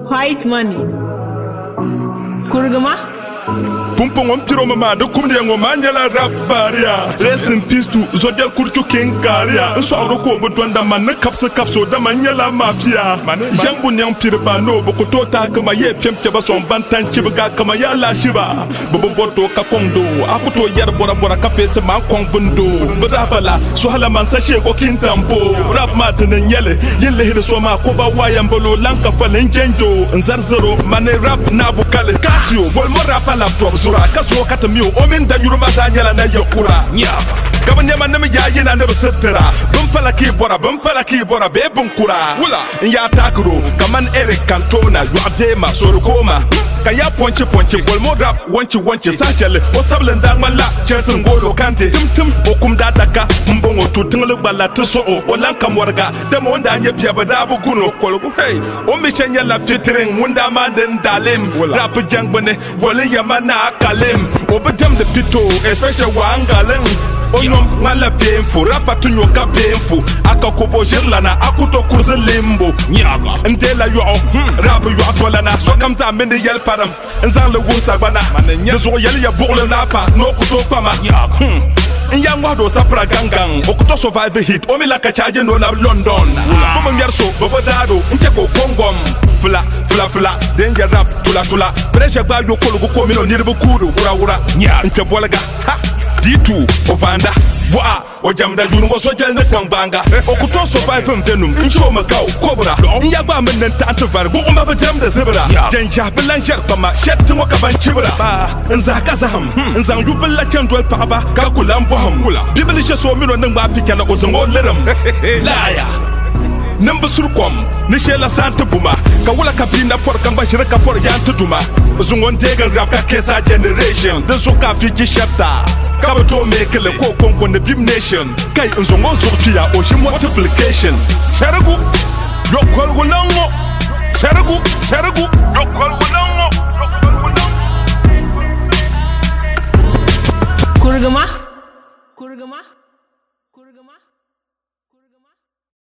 White money. Kurgama? Pumpong on piro mama de kumde ngo manjala rabaria. Rest in peace to Zodiel Kurchu King Karia. So roko botwanda man kapso da manjala mafia. Jambu nyang pirba no bokoto ta kama ye pempe ba son bantan chibuga kama ya la shiba. Bobo boto ka kondo akuto yar bora ka fese man kong bundo. Brabala so hala man sa she ko kintambo. Rap mat ne nyele yele hede so ma ko ba wayambolo lanka falen genjo. Nzarzero mane rap na bukale kasio bol mo rap la top sura kaso katamio omin da yuruma za nyala na yakura nya kabanya man me yayi na ne basatara bumpala ki bora be bunkura wula ya takro kaman Eric Cantona yuade ma soro koma kaya ponche bol mo rap wanchi sachale o sablen da mala chesin golo kante tim okum da daka mbongo tutingle bala tuso o lanka morga da mo nda nya pia bada bu kuno kolgo hey o mi chenya la fitring munda manden dalim rap jangbone bol yamana kalim obedem the pito especially wangalen onyom mala painful rapa tunyo ka painful akakobo jirlana akuto kurze limbo nyaga ndela yo rap yo atolana so kamza mende yel param nzan le wonsa bana nyezo yel ya burle napa no kuto pama nyangwa do sapra gangang okuto survive hit o mi la ka charge no na London bomo nyarso bobo dado ncheko kongom fla danger rap tula pressure ba yo kolugo ko mino nirbu kudu wura nya nke bolaga ditu ovanda boa o jamda jungo so jel ne kwanga okuto survive mvenum ncho makau kobra nyagba men ta antivar bo umba jamda zebra janja bilanjar kama shet mo ka ban chibra nzaka zaham nzang jubilla chendol paba ka kulam boham bibli she so mino nangba pikana ozongo leram laya number surkom ni shela santa buma ka wala kabina por kamba shirka por yanta duma zungon degan rap ka kesa generation da so ka fiki shata ka to make le ko konko ne bim nation kai zungon surkiya o shi multiplication saragu yokol gulango saragu yokol gulango Kurgama